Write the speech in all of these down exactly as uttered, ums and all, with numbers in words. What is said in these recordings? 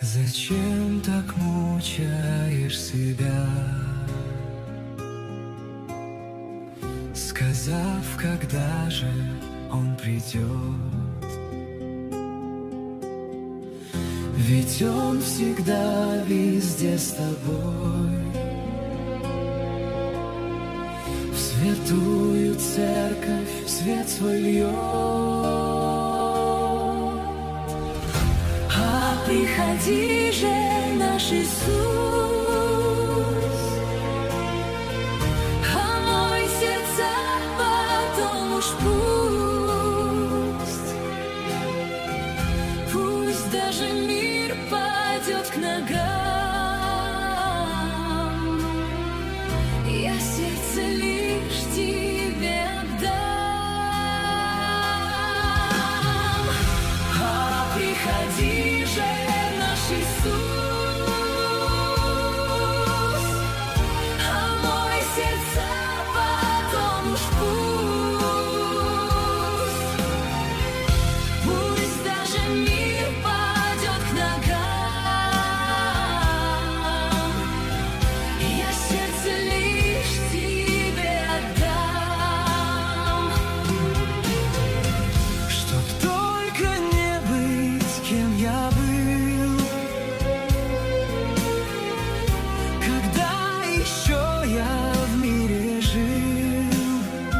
Зачем так мучаешь себя, сказав, когда же он придет? Ведь он всегда везде с тобой. В святую церковь свет свой льет. А приходи же, наш Иисус, омой сердца, потом уж пусть, пусть даже мир падет к ногам. Я сердце лишь тебе отдам. А приходи же, наш Иисус, омой сердца, потом уж пусть, пусть даже мир падет к ногам. Я сердце лишь тебе отдам. Чтоб только не быть, кем я был, когда еще я в мире жил.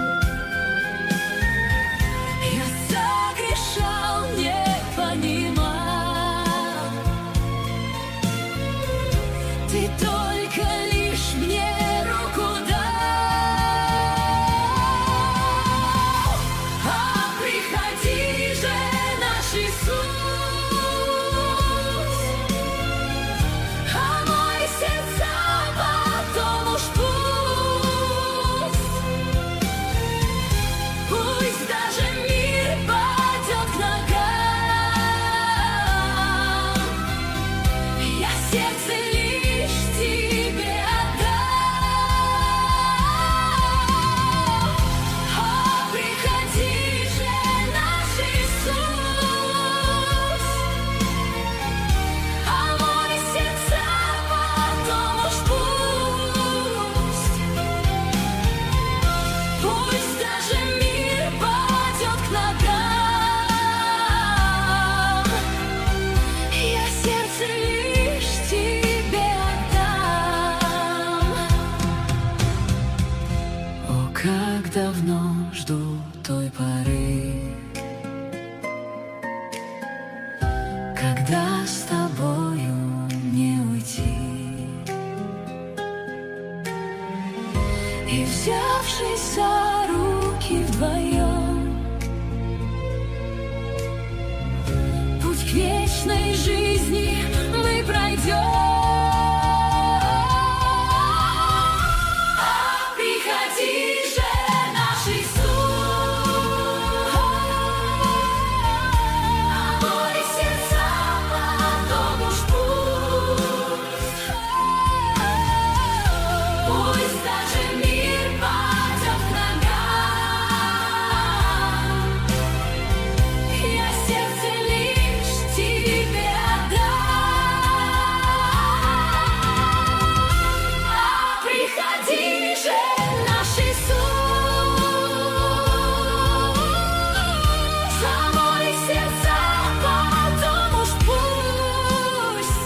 Я согрешал, не понимал. Ты только лишь мне руку дал. А приходи же, наш Иисус, омой сердца, потом уж пусть, пусть даже мир падет к ногам. Я сердце лишь тебе отдам. А приходи же, наш Иисус, омой сердца, потом уж пусть, пусть даже мир падет к ногам. Я сердце лишь тебе отдам. О, как давно жду той поры, когда с тобою не уйти. И взявшись за руки вдвоем, путь к вечной жизни мы пройдем. А приходи же, наш Иисус, омой сердца, потом уж пусть, пусть даже мир падет к ногам. Я сердце лишь тебе отдам. А приходи же, наш Иисус, омой сердца, потом уж пусть,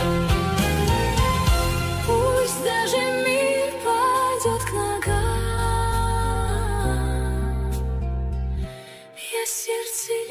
пусть даже мир падет к ногам. Я сердце